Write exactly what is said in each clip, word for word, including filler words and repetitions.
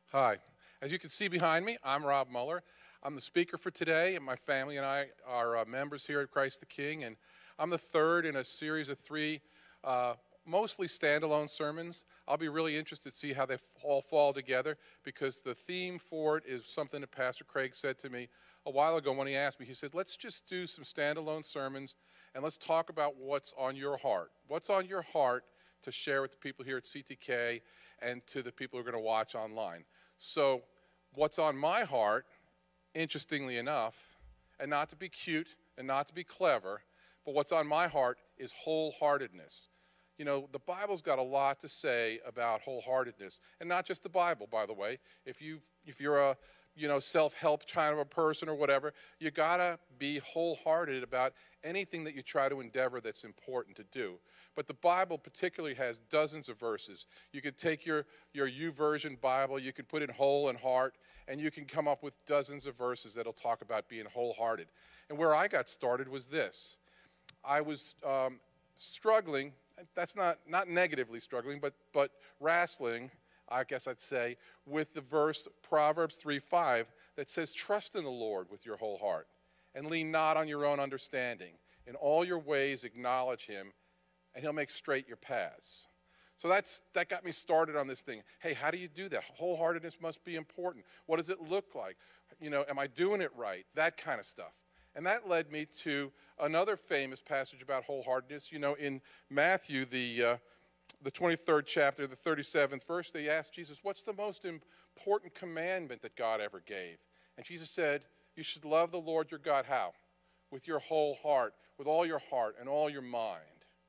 Hi. As you can see behind me, I'm Rob Muller. I'm the speaker for today, and my family and I are uh, members here at Christ the King, and I'm the third in a series of three uh, mostly standalone sermons. I'll be really interested to see how they all fall together, because the theme for it is something that Pastor Craig said to me a while ago when he asked me. He said, let's just do some standalone sermons, and let's talk about what's on your heart. What's on your heart to share with the people here at C T K and to the people who are going to watch online. So what's on my heart, interestingly enough, and not to be cute and not to be clever, but what's on my heart is wholeheartedness. You know, the Bible's got a lot to say about wholeheartedness, and not just the Bible, by the way. If you if you're a you know self-help kind of a person or whatever, you gotta be wholehearted about anything that you try to endeavor that's important to do. But the Bible particularly has dozens of verses. You could take your your YouVersion Bible, you can put in whole and heart, and you can come up with dozens of verses that'll talk about being wholehearted. And where I got started was this. I was um, struggling. That's not, not negatively struggling, but, but wrestling, I guess I'd say, with the verse Proverbs three five that says, trust in the Lord with your whole heart and lean not on your own understanding. In all your ways acknowledge him, and he'll make straight your paths. So that's, that got me started on this thing. Hey, how do you do that? Wholeheartedness must be important. What does it look like? You know, am I doing it right? That kind of stuff. And that led me to another famous passage about wholeheartedness. You know, in Matthew, the, uh, the twenty-third chapter, the thirty-seventh verse, they asked Jesus, what's the most important commandment that God ever gave? And Jesus said, you should love the Lord your God, how? With your whole heart, with all your heart and all your mind.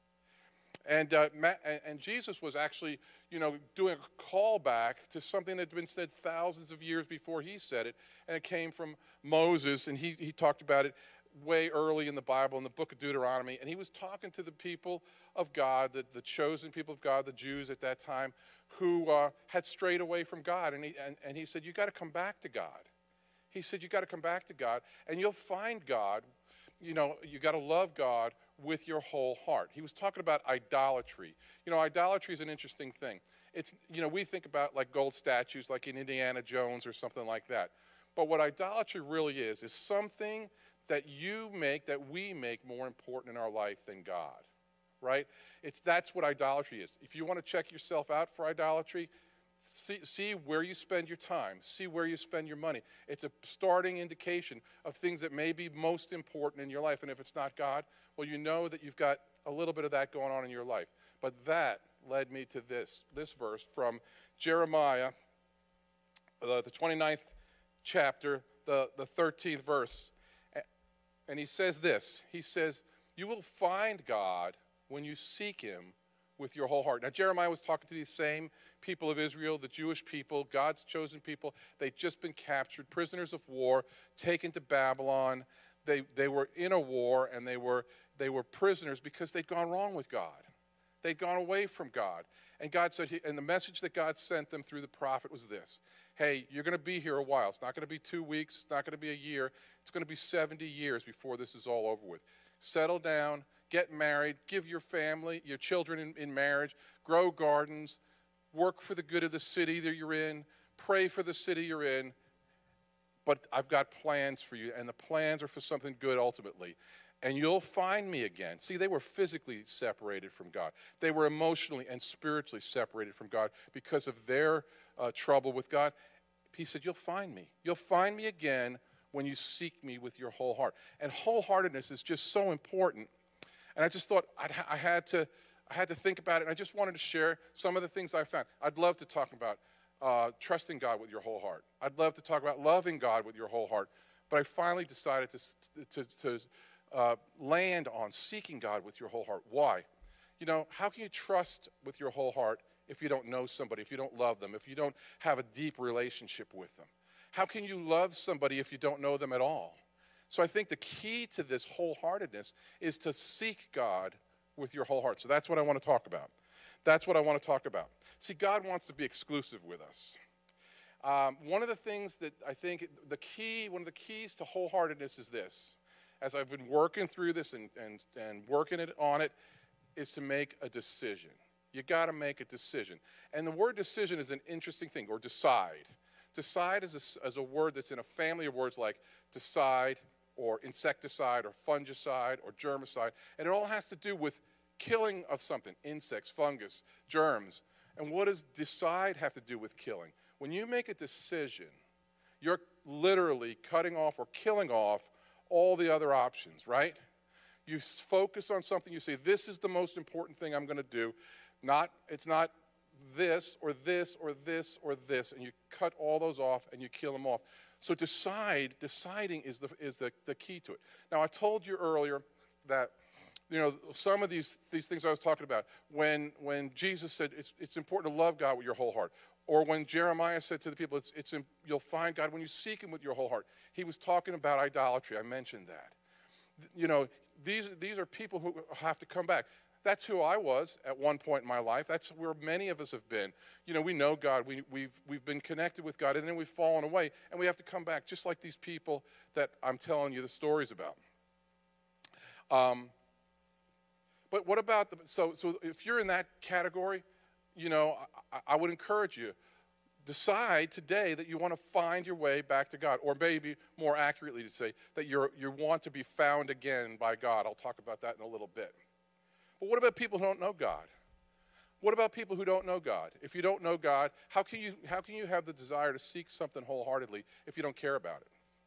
And, uh, and Jesus was actually, you know, doing a callback to something that had been said thousands of years before he said it, and it came from Moses, and he, he talked about it way early in the Bible, in the book of Deuteronomy, and he was talking to the people of God, the, the chosen people of God, the Jews at that time, who uh, had strayed away from God, and he, and, and he said, you got to come back to God. He said, you got to come back to God, and you'll find God. You know, you got to love God with your whole heart. He was talking about idolatry. You know, idolatry is an interesting thing. It's, you know, we think about like gold statues like in Indiana Jones or something like that. But what idolatry really is, is something that you make, that we make more important in our life than God, right? It's, that's what idolatry is. If you want to check yourself out for idolatry, See, see where you spend your time. See where you spend your money. It's a starting indication of things that may be most important in your life. And if it's not God, well, you know that you've got a little bit of that going on in your life. But that led me to this, this verse from Jeremiah, uh, the twenty-ninth chapter, the, the thirteenth verse. And he says this. He says, you will find God when you seek him with your whole heart. Now, Jeremiah was talking to these same people of Israel, the Jewish people, God's chosen people. They'd just been captured, prisoners of war, taken to Babylon. They, they were in a war, and they were, they were prisoners because they'd gone wrong with God. They'd gone away from God. And God said, and the message that God sent them through the prophet was this. Hey, you're going to be here a while. It's not going to be two weeks. It's not going to be a year. It's going to be seventy years before this is all over with. Settle down. Get married, give your family, your children in, in marriage, grow gardens, work for the good of the city that you're in, pray for the city you're in, but I've got plans for you, and the plans are for something good ultimately. And you'll find me again. See, they were physically separated from God. They were emotionally and spiritually separated from God because of their uh, trouble with God. He said, you'll find me. You'll find me again when you seek me with your whole heart. And wholeheartedness is just so important. And I just thought I'd ha I, had to, I had to think about it, and I just wanted to share some of the things I found. I'd love to talk about uh, trusting God with your whole heart. I'd love to talk about loving God with your whole heart. But I finally decided to, to, to uh, land on seeking God with your whole heart. Why? You know, how can you trust with your whole heart if you don't know somebody, if you don't love them, if you don't have a deep relationship with them? How can you love somebody if you don't know them at all? So I think the key to this wholeheartedness is to seek God with your whole heart. So that's what I want to talk about. That's what I want to talk about. See, God wants to be exclusive with us. Um, one of the things that I think the key, one of the keys to wholeheartedness is this. As I've been working through this and, and, and working it on it, is to make a decision. You got to make a decision. And the word decision is an interesting thing, or decide. Decide is a, is a word that's in a family of words like decide or insecticide or fungicide or germicide, and it all has to do with killing of something, insects, fungus, germs. And what does decide have to do with killing? When you make a decision, you're literally cutting off or killing off all the other options, right? You focus on something, you say, this is the most important thing I'm going to do. Not, it's not this or this or this or this, and you cut all those off and you kill them off. So decide, deciding is the, is the, the key to it. Now, I told you earlier that, you know, some of these, these things I was talking about, when, when Jesus said it's, it's important to love God with your whole heart, or when Jeremiah said to the people, it's, it's, you'll find God when you seek him with your whole heart. He was talking about idolatry. I mentioned that. You know, these, these are people who have to come back. That's who I was at one point in my life. That's where many of us have been. You know, we know God. We, we've, we've been connected with God, and then we've fallen away, and we have to come back, just like these people that I'm telling you the stories about. Um, but what about the, so, so if you're in that category, you know, I, I would encourage you, decide today that you want to find your way back to God, or maybe more accurately to say that you're, you want to be found again by God. I'll talk about that in a little bit. But what about people who don't know God? What about people who don't know God? If you don't know God, how can you, how can you have the desire to seek something wholeheartedly if you don't care about it?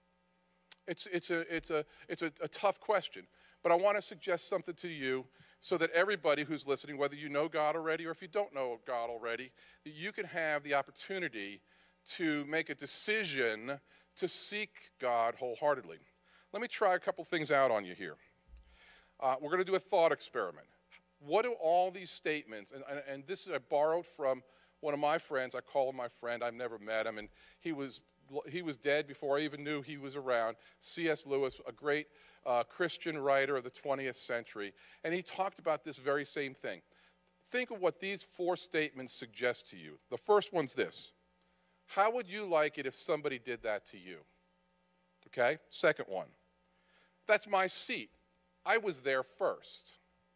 It's, it's, a, it's, a, it's a, a tough question, but I want to suggest something to you so that everybody who's listening, whether you know God already or if you don't know God already, that you can have the opportunity to make a decision to seek God wholeheartedly. Let me try a couple things out on you here. Uh, we're going to do a thought experiment. What do all these statements, and, and, and this is I borrowed from one of my friends. I call him my friend. I've never met him, and he was, he was dead before I even knew he was around. C S Lewis, a great uh, Christian writer of the twentieth century, and he talked about this very same thing. Think of what these four statements suggest to you. The first one's this: how would you like it if somebody did that to you? Okay? Second one: that's my seat. I was there first.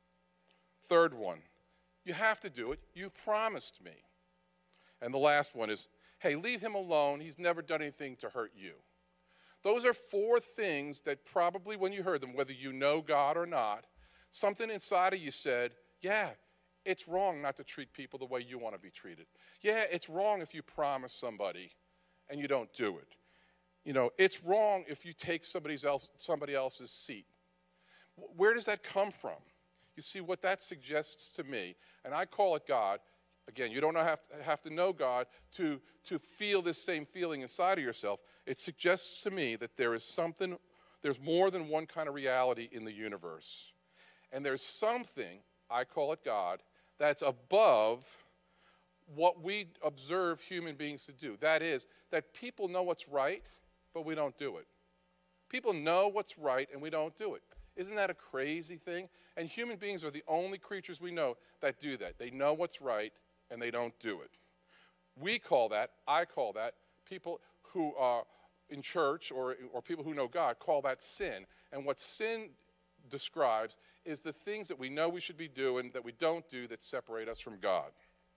Third one: you have to do it. You promised me. And the last one is, hey, leave him alone. He's never done anything to hurt you. Those are four things that probably when you heard them, whether you know God or not, something inside of you said, yeah, it's wrong not to treat people the way you want to be treated. Yeah, it's wrong if you promise somebody and you don't do it. You know, it's wrong if you take somebody else, somebody else's seat. Where does that come from? You see, what that suggests to me, and I call it God. Again, you don't have to, have to know God to, to feel this same feeling inside of yourself. It suggests to me that there is something, there's more than one kind of reality in the universe. And there's something, I call it God, that's above what we observe human beings to do. That is, that people know what's right, but we don't do it. People know what's right, and we don't do it. Isn't that a crazy thing? And human beings are the only creatures we know that do that. They know what's right, and they don't do it. We call that, I call that, people who are in church or, or people who know God call that sin. And what sin describes is the things that we know we should be doing that we don't do that separate us from God.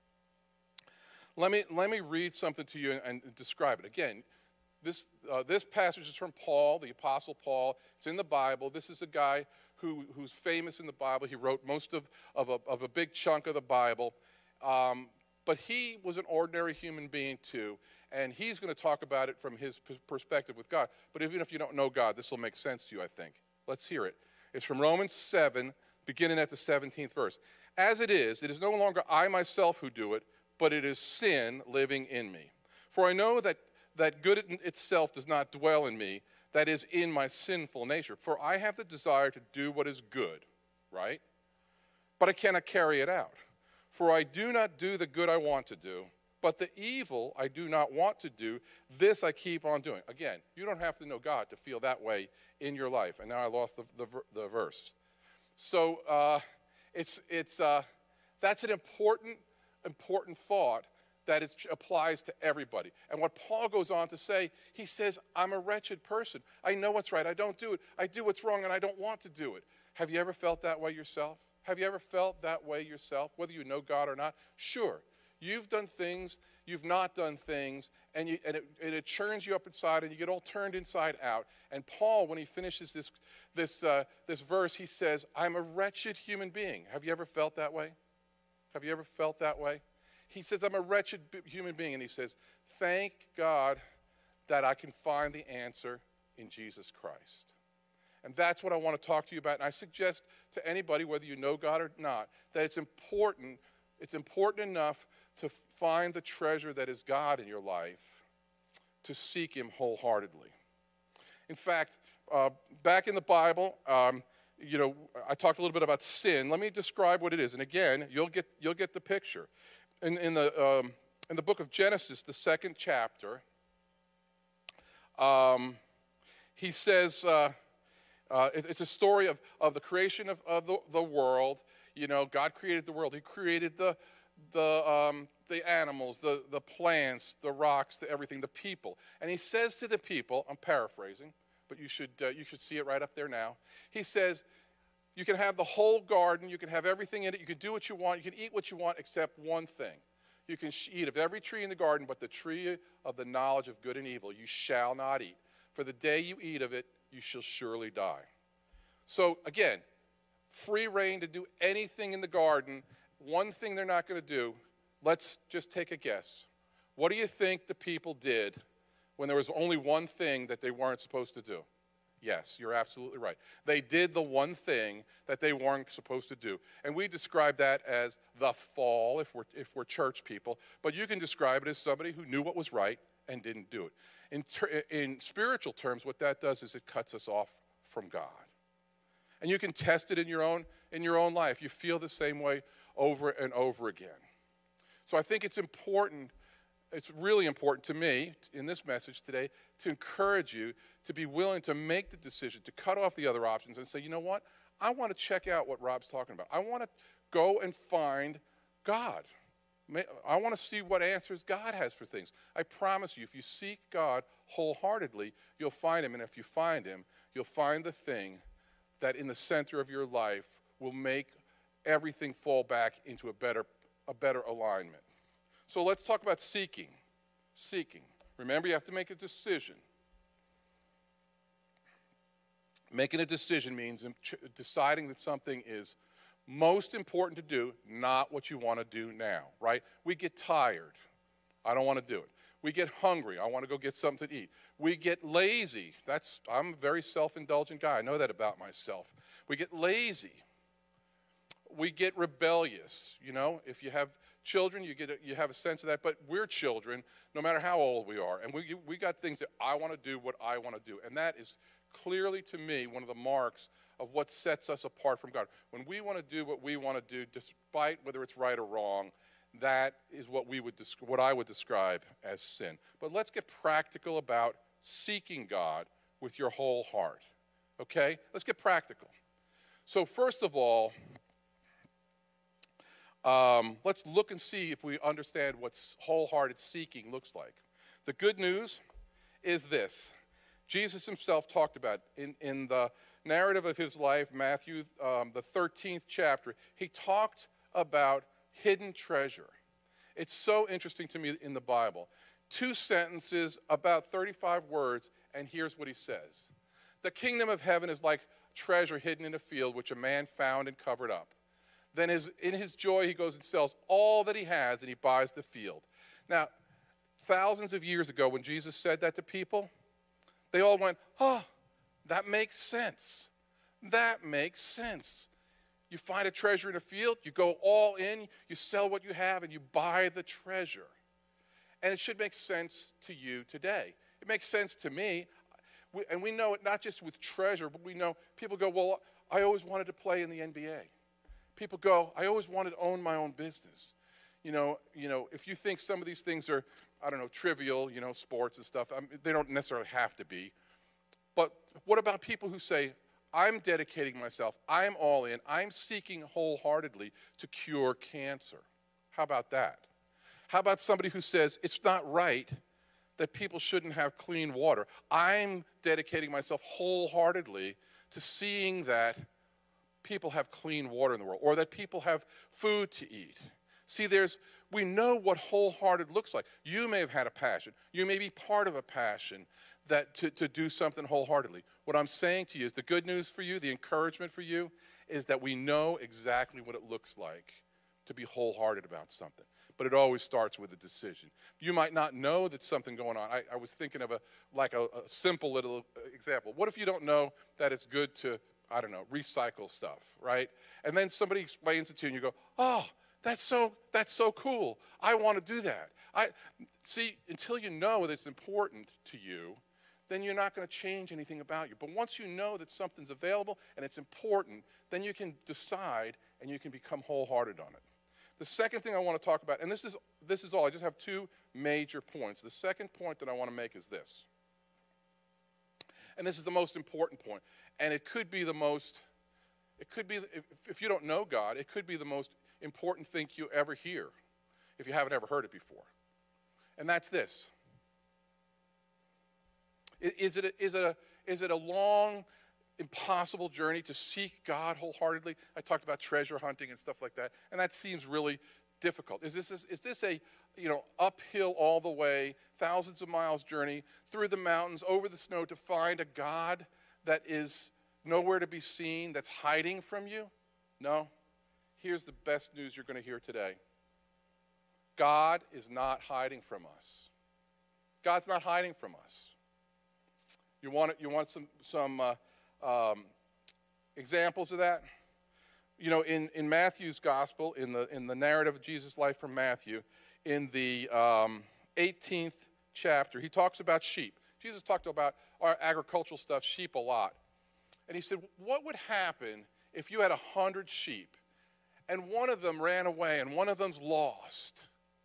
Let me, let me read something to you and, and describe it. Again, This, uh, this passage is from Paul, the Apostle Paul. It's in the Bible. This is a guy who, who's famous in the Bible. He wrote most of, of, a, of a big chunk of the Bible. Um, but he was an ordinary human being too, and he's going to talk about it from his perspective with God. But even if you don't know God, this will make sense to you, I think. Let's hear it. It's from Romans seven, beginning at the seventeenth verse. As it is, it is no longer I myself who do it, but it is sin living in me. For I know that that good in itself does not dwell in me, that is, in my sinful nature. For I have the desire to do what is good, right? But I cannot carry it out. For I do not do the good I want to do, but the evil I do not want to do, this I keep on doing. Again, you don't have to know God to feel that way in your life. And now I lost the, the, the verse. So uh, it's, it's, uh, that's an important, important thought that it applies to everybody. And what Paul goes on to say, he says, I'm a wretched person. I know what's right. I don't do it. I do what's wrong, and I don't want to do it. Have you ever felt that way yourself? Have you ever felt that way yourself, whether you know God or not? Sure. You've done things, you've not done things, and, you, and, it, and it churns you up inside, and you get all turned inside out. And Paul, when he finishes this, this, uh, this verse, he says, I'm a wretched human being. Have you ever felt that way? Have you ever felt that way? He says, I'm a wretched human being, and he says, thank God that I can find the answer in Jesus Christ. And that's what I want to talk to you about. And I suggest to anybody, whether you know God or not, that it's important, it's important enough to find the treasure that is God in your life, to seek him wholeheartedly. In fact, uh, back in the Bible, um, you know, I talked a little bit about sin. Let me describe what it is. And again, you'll get, you'll get the picture. In, in, the, um, in the book of Genesis, the second chapter, um, he says, uh, uh, it, it's a story of, of the creation of, of the, the world. You know, God created the world. He created the, the, um, the animals, the, the plants, the rocks, the everything, the people. And he says to the people, I'm paraphrasing, but you should, uh, you should see it right up there now. He says, you can have the whole garden, you can have everything in it, you can do what you want, you can eat what you want except one thing. You can eat of every tree in the garden, but the tree of the knowledge of good and evil you shall not eat. For the day you eat of it, you shall surely die. So again, free reign to do anything in the garden. One thing they're not going to do, let's just take a guess. What do you think the people did when there was only one thing that they weren't supposed to do? Yes, you're absolutely right. They did the one thing that they weren't supposed to do. And we describe that as the fall, if we're, if we're church people. But you can describe it as somebody who knew what was right and didn't do it. In, ter- in spiritual terms, what that does is it cuts us off from God. And you can test it in your own, in your own life. You feel the same way over and over again. So I think it's important, it's really important to me in this message today to encourage you to be willing to make the decision, to cut off the other options and say, you know what, I want to check out what Rob's talking about. I want to go and find God. I want to see what answers God has for things. I promise you, if you seek God wholeheartedly, you'll find him. And if you find him, you'll find the thing that in the center of your life will make everything fall back into a better, a better alignment. So let's talk about seeking. Seeking. Remember, you have to make a decision. Making a decision means deciding that something is most important to do, not what you want to do now, right? We get tired. I don't want to do it. We get hungry. I want to go get something to eat. We get lazy. That's, I'm a very self-indulgent guy. I know that about myself. We get lazy. We get rebellious. You know, if you have children, you get a, you have a sense of that. But we're children, no matter how old we are, and we we got things that I want to do what I want to do, and that is clearly to me one of the marks of what sets us apart from God. When we want to do what we want to do, despite whether it's right or wrong, that is what we would what I would describe as sin. But let's get practical about seeking God with your whole heart. Okay? Let's get practical. So first of all, um, let's look and see if we understand what wholehearted seeking looks like. The good news is this. Jesus himself talked about in, in the narrative of his life, Matthew, um, the thirteenth chapter, he talked about hidden treasure. It's so interesting to me in the Bible. Two sentences, about thirty-five words, and here's what he says. The kingdom of heaven is like treasure hidden in a field, which a man found and covered up. Then his, in his joy, he goes and sells all that he has, and he buys the field. Now, thousands of years ago, when Jesus said that to people, they all went, oh, that makes sense. That makes sense. You find a treasure in a field, you go all in, you sell what you have, and you buy the treasure. And it should make sense to you today. It makes sense to me. We, and we know it not just with treasure, but we know people go, well, I always wanted to play in the N B A. People go, I always wanted to own my own business. You know, you know, if you think some of these things are, I don't know, trivial, you know, sports and stuff, I mean, they don't necessarily have to be. But what about people who say, I'm dedicating myself, I'm all in, I'm seeking wholeheartedly to cure cancer? How about that? How about somebody who says, it's not right that people shouldn't have clean water? I'm dedicating myself wholeheartedly to seeing that people have clean water in the world, or that people have food to eat. See, there's, we know what wholehearted looks like. You may have had a passion. You may be part of a passion that to, to do something wholeheartedly. What I'm saying to you is the good news for you, the encouragement for you, is that we know exactly what it looks like to be wholehearted about something. But it always starts with a decision. You might not know that something going on. I, I was thinking of a like a, a simple little example. What if you don't know that it's good to, I don't know, recycle stuff, right? And then somebody explains it to you and you go, oh, that's so, that's so cool. I want to do that. I see, until you know that it's important to you, then you're not going to change anything about you. But once you know that something's available and it's important, then you can decide and you can become wholehearted on it. The second thing I want to talk about, and this is, this is all, I just have two major points. The second point that I want to make is this. And this is the most important point. And it could be the most, it could be, if, if you don't know God, it could be the most important thing you ever hear, if you haven't ever heard it before. And that's this. Is it a, is it a, is it a long, impossible journey to seek God wholeheartedly? I talked about treasure hunting and stuff like that, and that seems really difficult. Is this, is, is this a, you know, uphill all the way, thousands of miles journey through the mountains, over the snow to find a God that is nowhere to be seen, that's hiding from you? No. Here's the best news you're going to hear today. God is not hiding from us. God's not hiding from us. You want, you want some, some uh, um, examples of that? You know, in, in Matthew's gospel, in the, in the narrative of Jesus' life from Matthew, in the um, eighteenth chapter, he talks about sheep. Jesus talked about our agricultural stuff, sheep a lot. And he said, what would happen if you had a hundred sheep and one of them ran away and one of them's lost?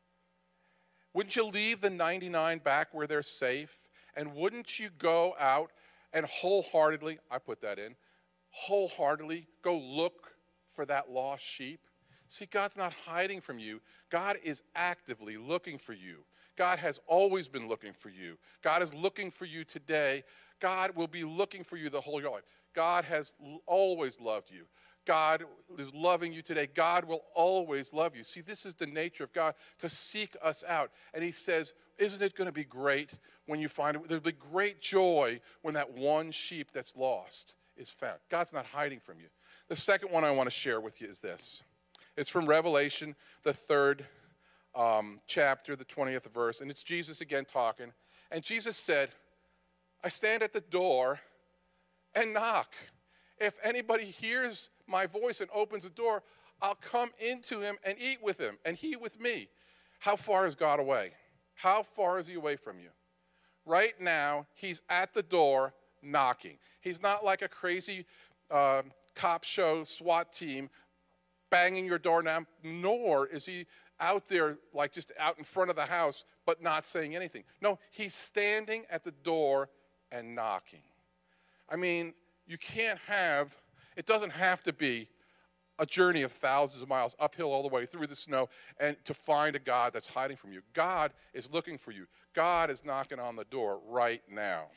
Wouldn't you leave the ninety-nine back where they're safe? And wouldn't you go out and wholeheartedly, I put that in, wholeheartedly go look for that lost sheep? See, God's not hiding from you. God is actively looking for you. God has always been looking for you. God is looking for you today. God will be looking for you the whole of your life. God has always loved you. God is loving you today. God will always love you. See, this is the nature of God, to seek us out. And he says, isn't it going to be great when you find it? There'll be great joy when that one sheep that's lost is found. God's not hiding from you. The second one I want to share with you is this. It's from Revelation, the third um, chapter, the twentieth verse. And it's Jesus again talking. And Jesus said, I stand at the door and knock. If anybody hears my voice and opens the door, I'll come into him and eat with him, and he with me. How far is God away? How far is he away from you? Right now, he's at the door knocking. He's not like a crazy uh, cop show SWAT team banging your door now, nor is he out there like just out in front of the house but not saying anything. No, he's standing at the door and knocking. I mean, you can't have, it doesn't have to be a journey of thousands of miles uphill all the way through the snow and to find a God that's hiding from you. God is looking for you. God is knocking on the door right now.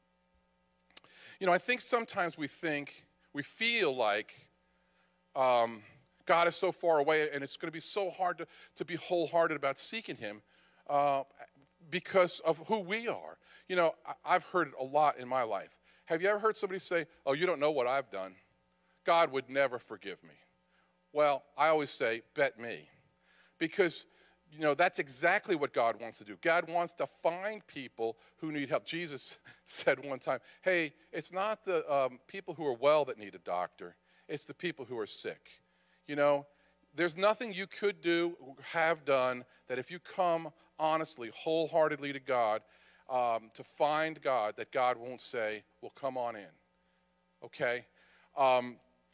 You know, I think sometimes we think, we feel like um, God is so far away and it's going to be so hard to, to be wholehearted about seeking him uh, because of who we are. You know, I, I've heard it a lot in my life. Have you ever heard somebody say, oh, you don't know what I've done? God would never forgive me. Well, I always say, bet me. Because, you know, that's exactly what God wants to do. God wants to find people who need help. Jesus said one time, hey, it's not the um, people who are well that need a doctor. It's the people who are sick. You know, there's nothing you could do, have done, that if you come honestly, wholeheartedly to God, Um, to find God, that God won't say, well, come on in, okay? Um,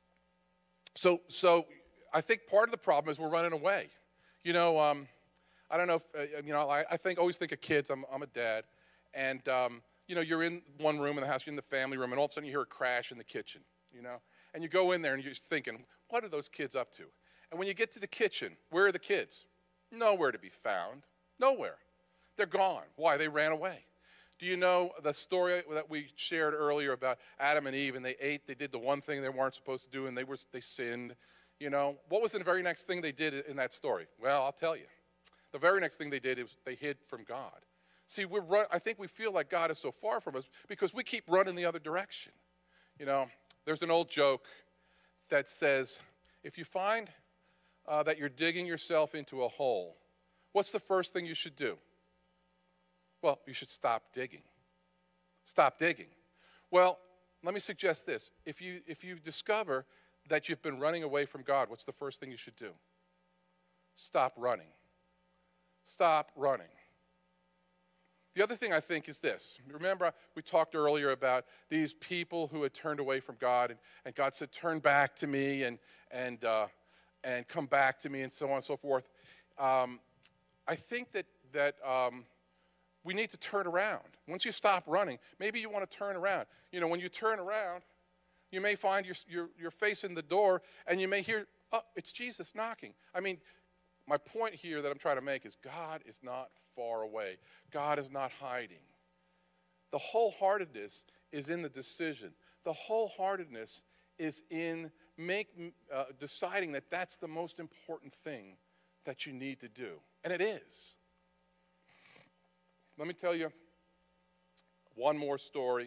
so, so I think part of the problem is we're running away. You know, um, I don't know if, uh, you know, I, I think, always think of kids. I'm, I'm a dad, and, um, you know, you're in one room in the house, you're in the family room, and all of a sudden you hear a crash in the kitchen, you know? And you go in there and you're just thinking, what are those kids up to? And when you get to the kitchen, where are the kids? Nowhere to be found, nowhere. They're gone. Why? They ran away. Do you know the story that we shared earlier about Adam and Eve, and they ate, they did the one thing they weren't supposed to do, and they were they sinned, You know, what was the very next thing they did in that story? Well, I'll tell you. The very next thing they did is they hid from God. See, we're run, I think we feel like God is so far from us because we keep running the other direction. You know, there's an old joke that says, if you find uh, that you're digging yourself into a hole, what's the first thing you should do? Well, you should stop digging. Stop digging. Well, let me suggest this. If you, if you discover that you've been running away from God, what's the first thing you should do? Stop running. Stop running. The other thing I think is this. Remember, we talked earlier about these people who had turned away from God, and, and God said, turn back to me and, and, uh, and come back to me, and so on and so forth. Um, I think that, that um, we need to turn around. Once you stop running, maybe you want to turn around. You know, when you turn around, you may find you're, you're, you're facing the door, and you may hear, oh, it's Jesus knocking. I mean, my point here that I'm trying to make is God is not far away. God is not hiding. The wholeheartedness is in the decision. The wholeheartedness is in make, uh, deciding that that's the most important thing that you need to do. And it is. Let me tell you one more story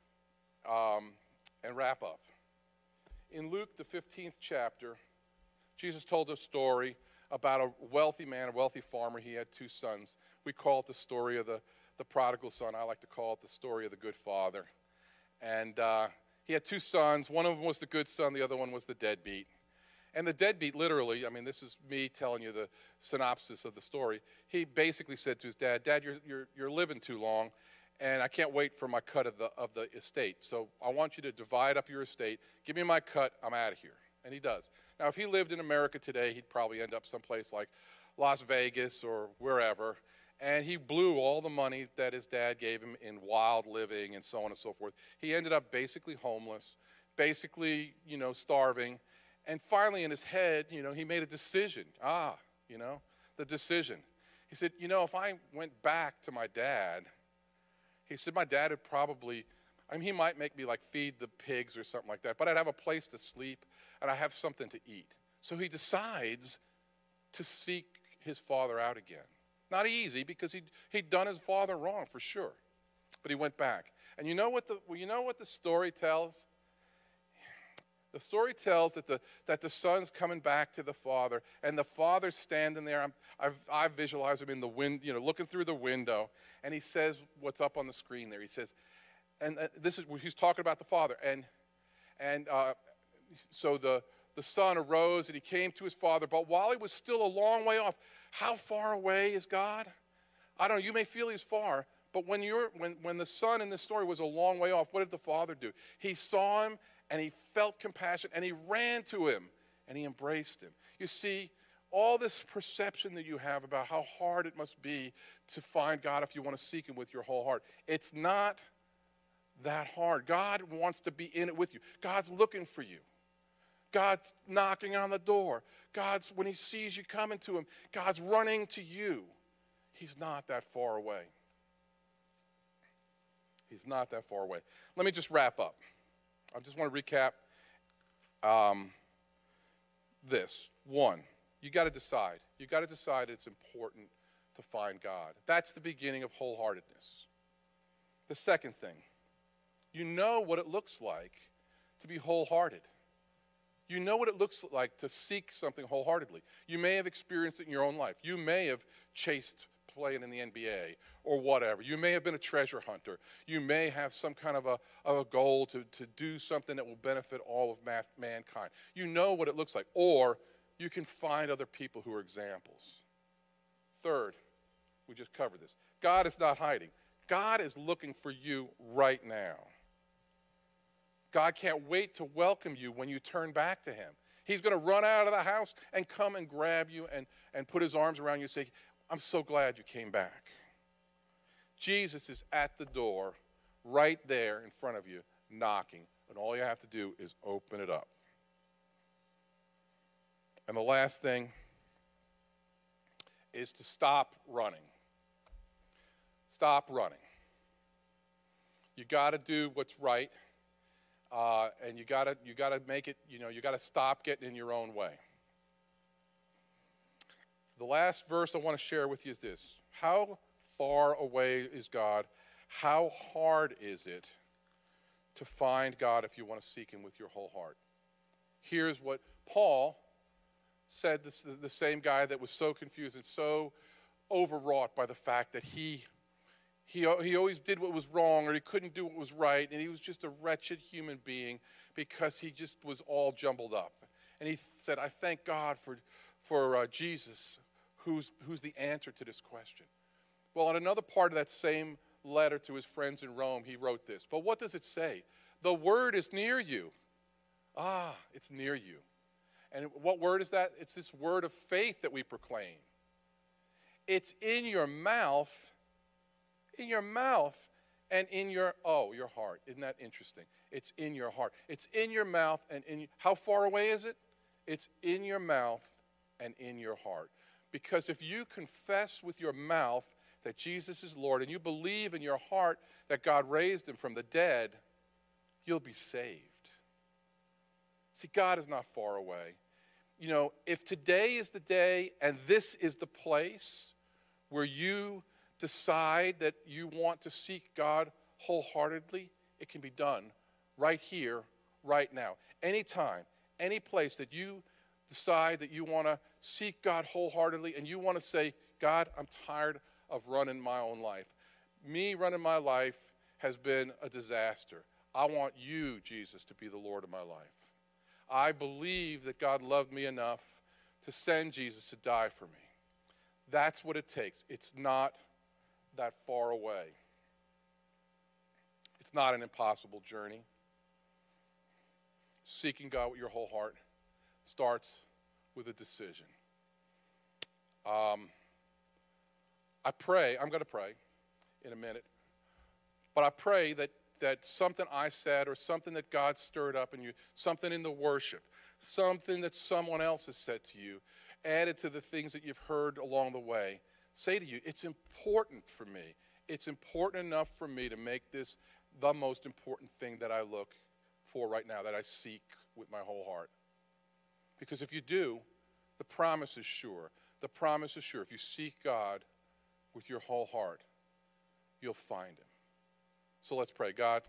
um, and wrap up. In Luke, the fifteenth chapter, Jesus told a story about a wealthy man, a wealthy farmer. He had two sons. We call it the story of the, the prodigal son. I like to call it the story of the good father. And uh, he had two sons. One of them was the good son. The other one was the deadbeat. And the deadbeat, literally, I mean, this is me telling you the synopsis of the story. He basically said to his dad, Dad, you're, you're, you're living too long, and I can't wait for my cut of the, of the estate. So I want you to divide up your estate. Give me my cut. I'm out of here. And he does. Now, if he lived in America today, he'd probably end up someplace like Las Vegas or wherever. And he blew all the money that his dad gave him in wild living and so on and so forth. He ended up basically homeless, basically, you know, starving. And finally, in his head, you know, he made a decision. Ah, you know, the decision. He said, you know, if I went back to my dad, he said my dad would probably, I mean, he might make me like feed the pigs or something like that, but I'd have a place to sleep and I have something to eat. So he decides to seek his father out again. Not easy, because he'd, he'd done his father wrong for sure, but he went back. And you know what the, well, you know what the story tells? The story tells that the, that the son's coming back to the father, and the father's standing there. I'm, I've, I visualize him in the wind, you know, looking through the window, and he says what's up on the screen there. He says, and uh, this is, he's talking about the father, and, and uh, so the, the son arose, and he came to his father, but while he was still a long way off, how far away is God? I don't know, you may feel he's far, but when, you're, when, when the son in this story was a long way off, what did the father do? He saw him, and he felt compassion, and he ran to him, and he embraced him. You see, all this perception that you have about how hard it must be to find God if you want to seek him with your whole heart, it's not that hard. God wants to be in it with you. God's looking for you. God's knocking on the door. God's, when he sees you coming to him, God's running to you. He's not that far away. He's not that far away. Let me just wrap up. I just want to recap um, this. One, you got to decide. You got to decide it's important to find God. That's the beginning of wholeheartedness. The second thing, you know what it looks like to be wholehearted. You know what it looks like to seek something wholeheartedly. You may have experienced it in your own life. You may have chased playing in the N B A or whatever. You may have been a treasure hunter. You may have some kind of a, of a goal to, to do something that will benefit all of math, mankind. You know what it looks like. Or you can find other people who are examples. Third, we just covered this. God is not hiding. God is looking for you right now. God can't wait to welcome you when you turn back to him. He's going to run out of the house and come and grab you and, and put his arms around you and say, I'm so glad you came back. Jesus is at the door right there in front of you knocking, and all you have to do is open it up. And the last thing is to stop running. Stop running. You got to do what's right. uh, and you gotta you gotta make it. You know, you gotta stop getting in your own way. The last verse I want to share with you is this: how far away is God? How hard is it to find God if you want to seek Him with your whole heart? Here's what Paul said, this, the same guy that was so confused and so overwrought by the fact that he, he, he always did what was wrong, or he couldn't do what was right, and he was just a wretched human being because he just was all jumbled up. And he said, I thank God for, for uh, Jesus, who's, who's the answer to this question. Well, in another part of that same letter to his friends in Rome, he wrote this. But what does it say? The word is near you. Ah, it's near you. And what word is that? It's this word of faith that we proclaim. It's in your mouth, in your mouth, and in your, oh, your heart. Isn't that interesting? It's in your heart. It's in your mouth and in, how far away is it? It's in your mouth and in your heart. Because if you confess with your mouth that Jesus is Lord, and you believe in your heart that God raised him from the dead, you'll be saved. See, God is not far away. You know, if today is the day and this is the place where you decide that you want to seek God wholeheartedly, it can be done right here, right now. Anytime, any place that you decide that you want to seek God wholeheartedly and you want to say, God, I'm tired of running my own life. Me running my life has been a disaster. I want you, Jesus, to be the Lord of my life. I believe that God loved me enough to send Jesus to die for me. That's what it takes. It's not that far away. It's not an impossible journey. Seeking God with your whole heart starts with a decision. Um, I pray, I'm going to pray in a minute, but I pray that, that something I said or something that God stirred up in you, something in the worship, something that someone else has said to you, added to the things that you've heard along the way, say to you, it's important for me. It's important enough for me to make this the most important thing that I look for right now, that I seek with my whole heart. Because if you do, the promise is sure. The promise is sure. If you seek God with your whole heart, you'll find him. So let's pray. God,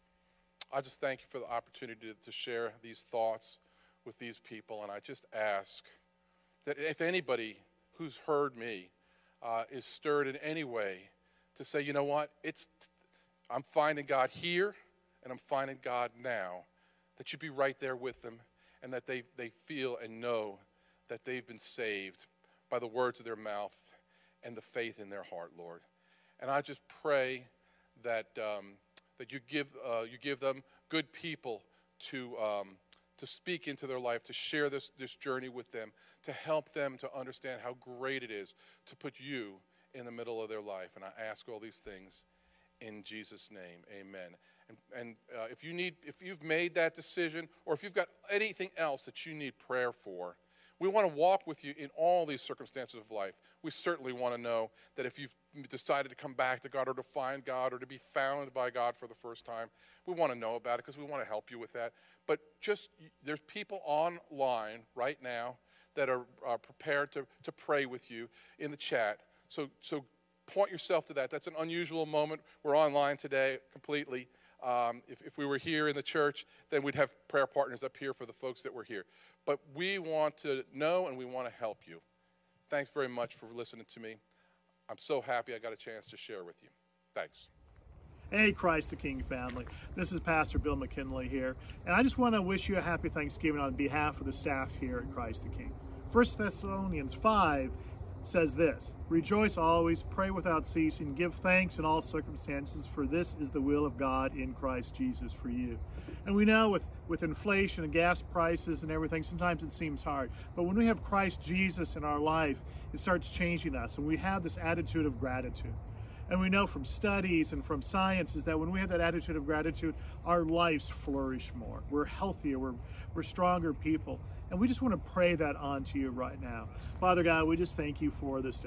I just thank you for the opportunity to, to share these thoughts with these people, and I just ask that if anybody who's heard me uh, is stirred in any way to say, you know what, it's, I'm finding God here, and I'm finding God now, that you be right there with them, and that they, they feel and know that they've been saved by the words of their mouth and the faith in their heart, Lord. And I just pray that um, that you give uh, you give them good people to um, to speak into their life, to share this this journey with them, to help them to understand how great it is to put you in the middle of their life. And I ask all these things in Jesus' name, amen. And, and uh, if you need, if you've made that decision, or if you've got anything else that you need prayer for, we want to walk with you in all these circumstances of life. We certainly want to know that if you've decided to come back to God or to find God or to be found by God for the first time, we want to know about it because we want to help you with that. But just, there's people online right now that are, are prepared to, to pray with you in the chat. So, so point yourself to that. That's an unusual moment. We're online today completely. Um, if, if we were here in the church, then we'd have prayer partners up here for the folks that were here. But we want to know and we want to help you. Thanks very much for listening to me. I'm so happy I got a chance to share with you. Thanks. Hey, Christ the King family. This is Pastor Bill McKinley here. And I just want to wish you a happy Thanksgiving on behalf of the staff here at Christ the King. First Thessalonians five says this: rejoice always, pray without ceasing, give thanks in all circumstances, for this is the will of God in Christ Jesus for you. And we know with, with inflation and gas prices and everything, sometimes it seems hard. But when we have Christ Jesus in our life, it starts changing us, and we have this attitude of gratitude. And we know from studies and from science is that when we have that attitude of gratitude, our lives flourish more. We're healthier, we're, we're stronger people. And we just want to pray that onto you right now. Father God, we just thank you for this day.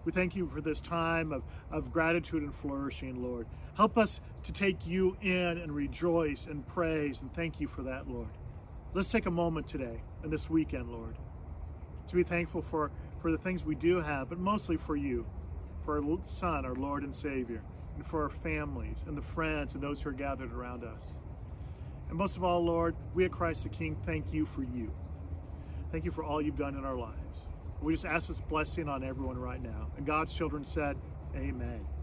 We thank you for this time of, of gratitude and flourishing, Lord. Help us to take you in and rejoice and praise and thank you for that, Lord. Let's take a moment today and this weekend, Lord, to be thankful for, for the things we do have, but mostly for you, for our Son, our Lord and Savior, and for our families and the friends and those who are gathered around us. And most of all, Lord, we at Christ the King thank you for you. Thank you for all you've done in our lives. We just ask this blessing on everyone right now. And God's children said, amen.